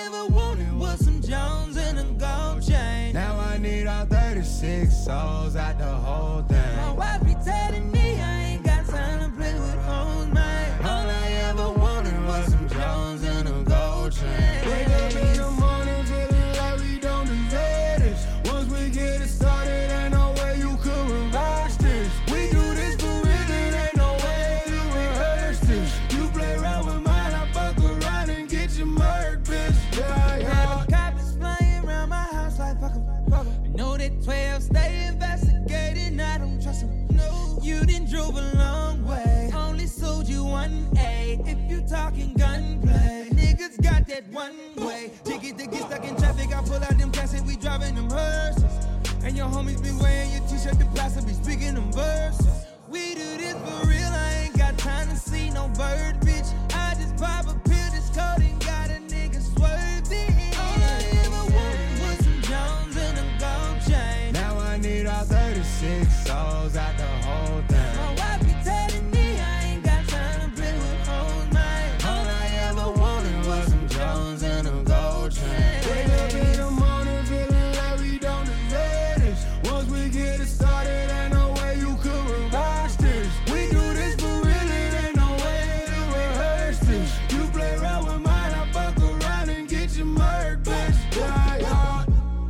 I ever wanted was some Jones and a gold chain. Now I need all 36 souls out the whole thing. My wife be telling me I ain't got time to play with hoes, man. All I ever wanted was some Jones and a gold chain. Wake up in the morning feeling like we don't deserve this. Once we get it started, ain't no way you could reverse this. We do this for real, it ain't no way to rehearse this. You play around with mine, I fuck around and get your murk, bitch. Have the cops flying around my house like fuck 'em. I know that 12 stay investigating, I don't trust 'em. No, you done drove a long way, only sold you 1A. If you talking gunplay, niggas got that one way ticket to get stuck in traffic. I pull out them gas and we driving them hearses. And your homies be wearing your t-shirt, the plaster be speaking them verses. We do this for real, I ain't got time to see no bird, bitch. I just pop a pill, this code and got a nigga swerving. All I ever wanted was some Jones and a gold chain. Now I need all 36 souls out the whole thing. My wife be telling me I ain't got time to play with hoes, man. All I ever wanted was some Jones and a gold chain. Wake up in the morning feeling like we don't deserve this. Once we get it started, ain't no way you could reverse this. We do this for real, it ain't no way to rehearse this. You play around with mine, I fuck around and get your murk, bitch. Yeah.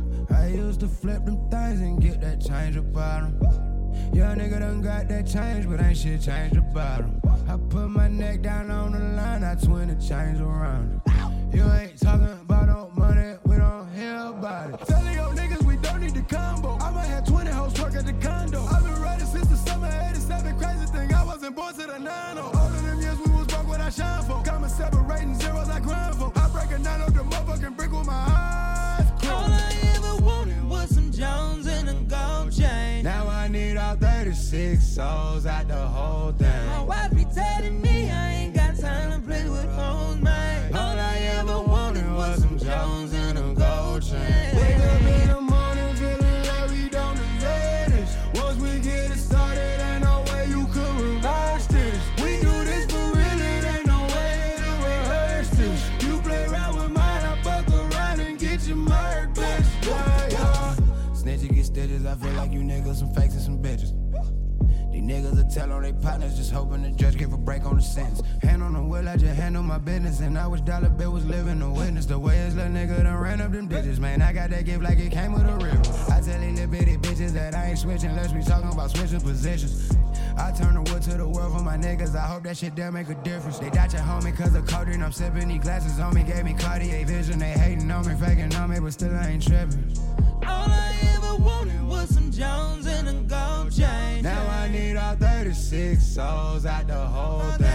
I used to flip them things and get that change about 'em. Young nigga done got that change, but ain't shit changed about 'em. I put my neck down on the line, I twin the change around it. You ain't talking about no money, we don't hear about it. Telling your niggas we don't need the combo. I might have 20 hoes work at the condo. I've been riding since the summer '87. Crazy thing, I wasn't born to the 90. All of them years we was broke what I shine for. Coming separating zeros I grind for. I break a 9 on the motherfucking brick with my eyes closed. All I ever wanted was some Jones and a gold chain. Now I need all 36 souls out the whole thing. My wife be telling me I ain't got time to play with hoes, man. All I ever wanted was some Jones and a gold chain. Wake up in the morning feeling like we don't deserve this. Once we get it started, ain't no way you could reverse this. We do this for real, it ain't no way to rehearse this. You play around with mine, I fuck around and get your murk, bitch. Yeah. Snitches get stitches, I feel like you niggas some fakes and some bitches. These niggas will tell on they partners, just hoping the judge give a break on the sentence. Hand on the wheel, I just handle my business, and I wish Dollar Bill was living the witness. The way his little nigga done ran up them digits, man, I got that gift like it came with a river. I tell these little bitty bitches that I ain't switching unless we talking about switching positions. I turn the wood to the world for my niggas, I hope that shit there make a difference. They doubt your homie cause of codeine, I'm sipping these glasses on me, gave me Cartier vision. They hating on me, faking on me, but still I ain't tripping. All I ever wanted was some Jones and a gold chain. Now I need all 36 souls out the whole thing.